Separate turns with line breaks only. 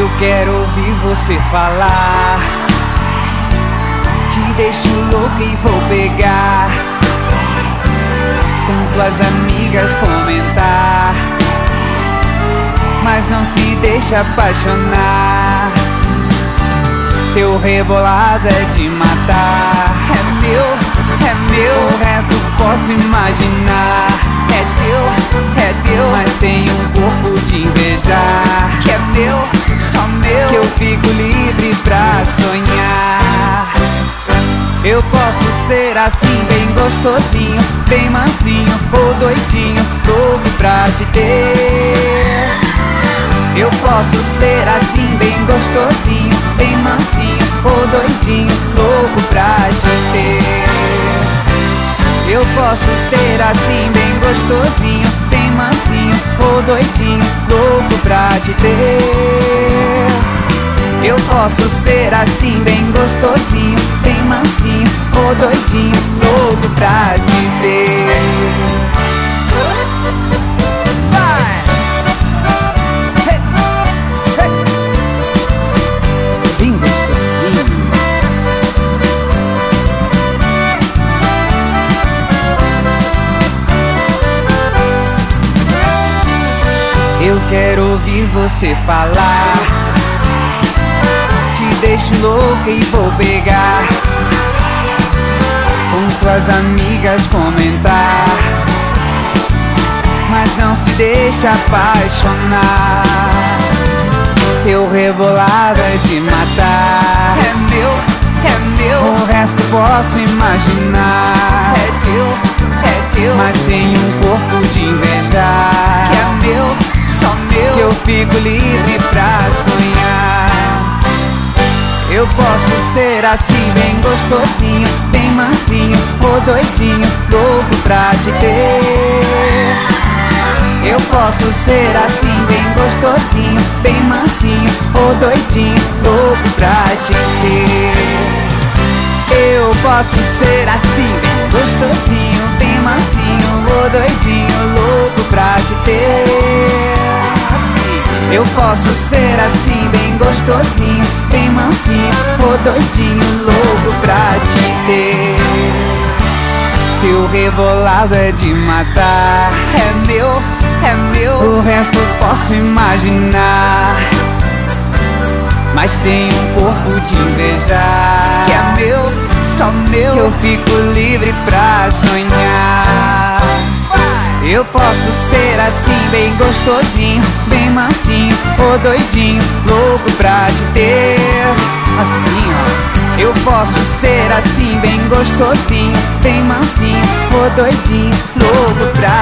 Eu quero ouvir você falar. Te deixo louca e vou pegar, com tuas amigas comentar, mas não se deixa apaixonar. Teu rebolado é de matar. É meu, o resto posso imaginar. É teu, mas tem um corpo de invejar. Que é meu, só meu, que eu fico livre pra sonhar. Eu posso ser assim, bem gostosinho, bem mansinho ou doidinho, louco pra te ter. Eu posso ser assim, bem gostosinho, bem mansinho ou doidinho, louco pra te ter. Eu posso ser assim, bem gostosinho, bem mansinho ou doidinho, louco pra te ter. Eu posso ser assim, bem gostosinho, bem mansinho ou doidinho, louco pra te ter. Vai! Hey! Hey! Bem gostosinho. Eu quero ouvir você falar. Te deixo louca e vou pegar, com tuas amigas comentar, mas não se deixa apaixonar. Teu rebolado é de matar. É meu, o resto posso imaginar. É teu, mas tem um corpo de invejar. Que é meu, só meu, que eu fico livre pra sonhar. Eu posso ser assim, bem gostosinho, bem mansinho ou doidinho, louco pra te ter. Eu posso ser assim, bem gostosinho, bem mansinho ou doidinho, louco pra te ter. Eu posso ser assim, bem gostosinho, bem mansinho ou doidinho, louco pra te ter. Eu posso ser assim, bem gostosinho, bem mansinho ou doidinho, louco pra te ter. Teu rebolado é de matar. É meu, o resto posso imaginar, mas tem um corpo de invejar. Que é meu, só meu, que eu fico livre pra sonhar. Eu posso ser assim, bem gostosinho, bem mansinho ou doidinho, louco pra te ter. Assim, ó. Eu posso ser assim, bem gostosinho, bem mansinho ou doidinho, louco pra